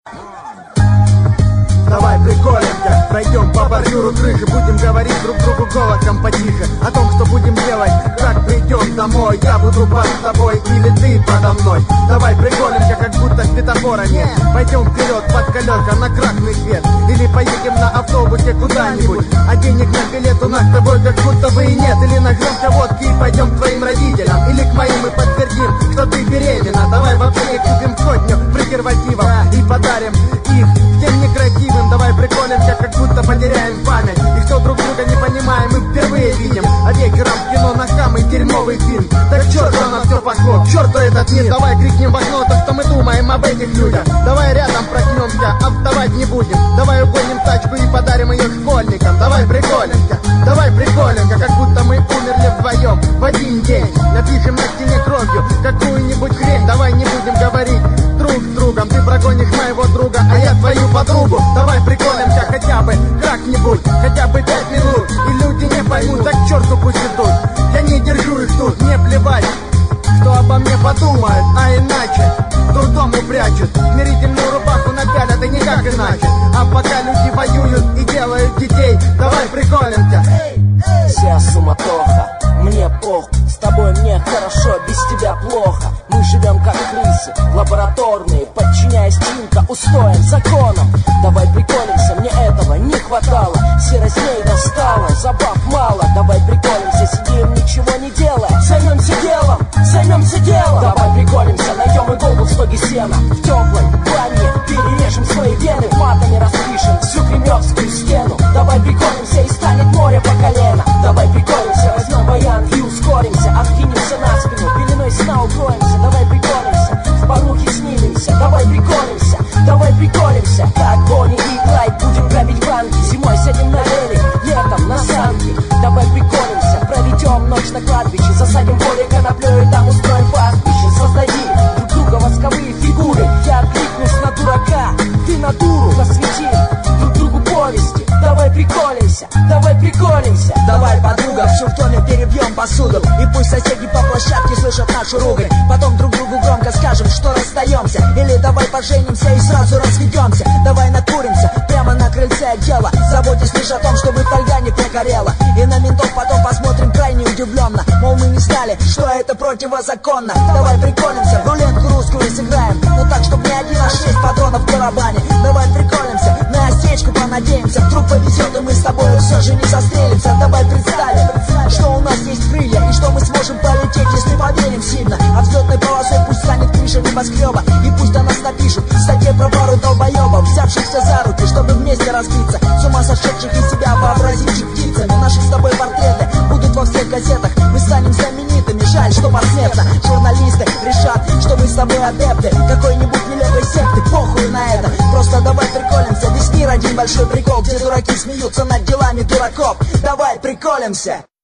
Давай приколимся, пройдем по бордюру крыши, будем говорить друг другу голосом потише о том, что будем делать, как придем домой. Я буду под тобой или ты подо мной. Давай приколимся, как будто светофора нет. Пойдем вперед под колеса на красный свет, или поедем на автобусе куда-нибудь, а денег на билет у нас с тобой как будто бы и нет. Или нагрёмся водки и пойдем к твоим родителям, или к моим и подтвердим, что ты беременна. Давай в аптеке купим 100 презервативов и подарим их всем некрасивым. Давай приколимся, как будто потеряем память, и что друг друга не понимаем, мы впервые видим. А вечером в кино на самый дерьмовый фильм. Так к черту на все пошло, к черту этот мир. Давай крикнем в окно то, что мы думаем об этих людях. Давай рядом проснемся, а вставать не будем. Давай угоним тачку и подарим ее школьникам. Давай приколимся, как будто мы умерли вдвоем в один день. Напишем на стене кровью какую-нибудь хрень. Давай не будем говорить друг с другом, ты прогонишь моего друга, а я твою подругу. Давай приколимся хотя бы как-нибудь, хотя бы 5 минут, и люди не поймут, так к черту пусть идут. Я не держу их тут, мне плевать, что обо мне подумают, а иначе дурдому прячут, смирительную рубаху напялят, и никак иначе. А пока люди воюют и делают детей, давай приколимся. Вся суматоха, мне похуй, с тобой мне хорошо, без тебя плохо. Мы живем как крысы, лабораторные, подчиняясь чьим-то устоям, законам. Давай приколимся, мне этого не хватало. Серость ней достала, забав мало. Давай приколимся, сидим, ничего не делая. Займемся делом. Давай приколимся, найдем иголку в стоге сена. В теплой бане перережем свои вены, матами распишем всю кремлевскую стену. Давай приколимся, и станет море по колено. Давай приколимся, возьмем баян и ускоримся. Откинемся на спину, пеленой сна укроемся. Давай приколимся, в порухе снимемся. Давай приколимся, как Бонни и Клайд. Будем грабить банки, зимой сядем на велик, летом на санки. Давай приколимся, проведем ночь на кладбище. Засадим поле коноплёй и там устроим пастбище. Создадим друг друга восковые фигуры. Я откликнусь на дурака, ты на дуру. Посвятим друг другу повести. Давай приколимся. Давай, подруга, всю в доме перебьем посуду, и пусть соседи по площадке слышат нашу ругань. Потом друг другу громко скажем, что расстаемся. Или давай поженимся и сразу разведемся. Давай накуримся прямо на крыльце отдела, заботясь лишь о том, чтобы фольга не прогорела. И на ментов потом посмотрим крайне удивленно, мол, мы не знали, что это противозаконно. Давай приколимся, в рулетку русскую сыграем, но так, чтобы не 1, а 6 патронов в барабане. Давай приколимся, на осечку понадеемся, вдруг повезет, и мы с тобой все же не застрелимся. Давай представим, что у нас есть крылья, и что мы сможем полететь, если поверим сильно. А взлетной полосой пусть станет крыша небоскреба, и пусть о нас напишут в статье про пару долбоебов, взявшихся за руки, чтобы вместе разбиться, с ума сошедших из себя вообразивших птицами. Наши с тобой портреты будут во всех газетах, мы станем знаменитыми, жаль, что посмертно. Журналисты решат, что мы с тобой адепты какой-нибудь нелепой секты, похуй на это. Просто давай приколимся, весь мир один большой прикол, где дураки смеются над делами дураков. Давай приколимся.